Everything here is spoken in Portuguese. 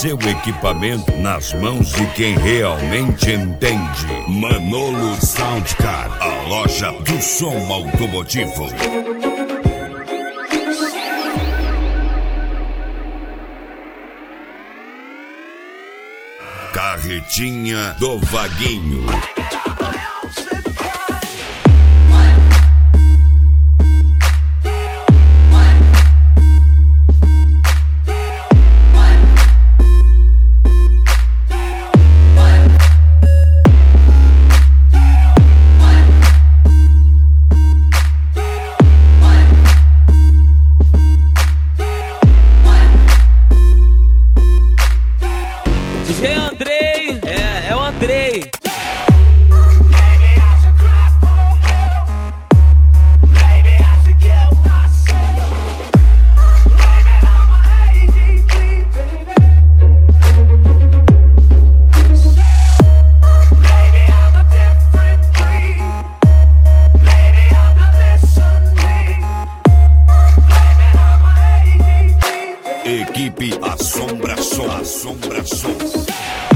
seu equipamento nas mãos de quem realmente entende. Manolo Soundcar, a loja do som automotivo. Carretinha do Vaguinho. DJ Andrei, é o Andrei. Equipe Assombração.